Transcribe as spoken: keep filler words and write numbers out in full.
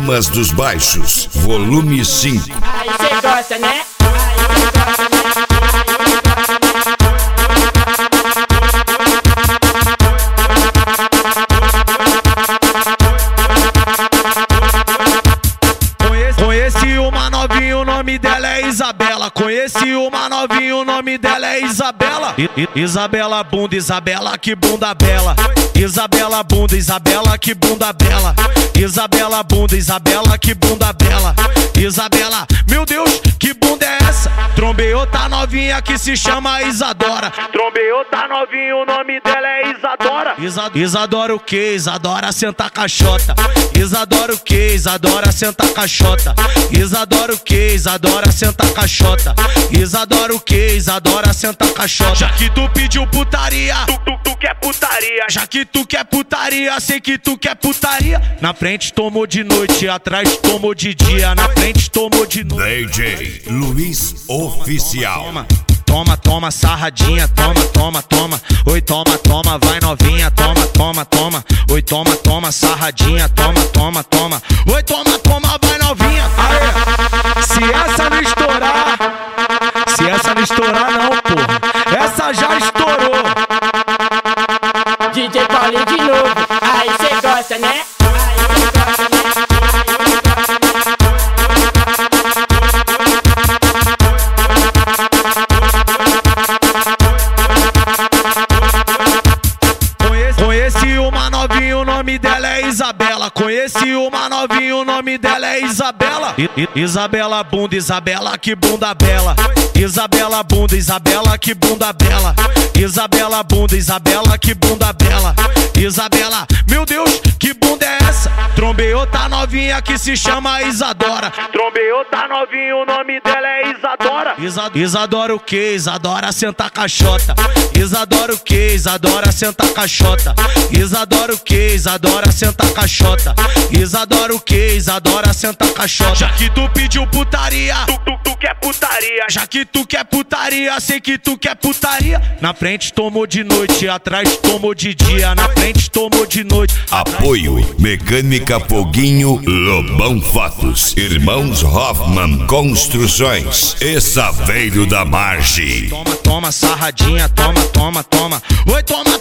Damas dos Baixos, volume cinco. Aí cê gosta, né? Conheci uma novinha, o nome dela é Isabela. Conheci uma novinha, o nome dela é Isabela. I I Isabela bunda, Isabela que bunda bela. Isabela bunda, Isabela que bunda bela. Isabela bunda, Isabela que bunda bela. Isabela, meu Deus, que bunda é essa? Trombei outra novinha que se chama Isadora. Trombei outra novinha, o nome dela é Isadora. Isa Isadora o que? Isadora senta caixota. Isadora o que? Isadora senta caixota. Isadora o que? Isadora senta caixota. Isadora o que? Isadora senta caixota. Já que tu pediu putaria, tu, tu, tu quer putaria. Já que tu quer putaria, sei que tu quer putaria. Na frente tomou de noite, atrás tomou de dia. Na frente tomou de noite. D J Luiz Oficial. Toma, toma, toma, sarradinha, toma, toma, toma. Oi, toma, toma, vai novinha, toma, toma, toma. Oi, toma, toma, sarradinha, toma, toma, toma. Oi, toma, toma, vai novinha. Aê, se essa não estourar, se essa não estourar não, porra, essa já estourou. D J Paulinho de novo. Aí cê gosta, né? Conheci uma novinha, o nome dela é Isabela. Conheci uma novinha, o nome dela é Isabela. I I Isabela bunda, Isabela que bunda bela. Isabela bunda, Isabela que bunda bela. Isabela bunda, Isabela que bunda bela. Isabela, meu Deus, que bunda é essa? Trombei outra novinha que se chama Isadora. Trombei outra novinha, o nome dela é Isadora. Isa Isadora o que? Isadora senta caixota. Isadora o que? Isadora senta caixota. Isadora o que? Isadora senta caixota. Isadora o que? Isadora senta caixota. Já que tu pediu putaria, tu, tu, tu quer putaria. Já que tu quer putaria, sei que tu quer putaria. Na frente tomou de noite, atrás tomou de dia. Na frente tomou de noite. Apoio Mecânica Foguinho, Lobão Fotos, Irmãos Hoffman Construções e Saveiro da Margem. Toma, toma, sarradinha, toma, toma, toma. Oi, toma,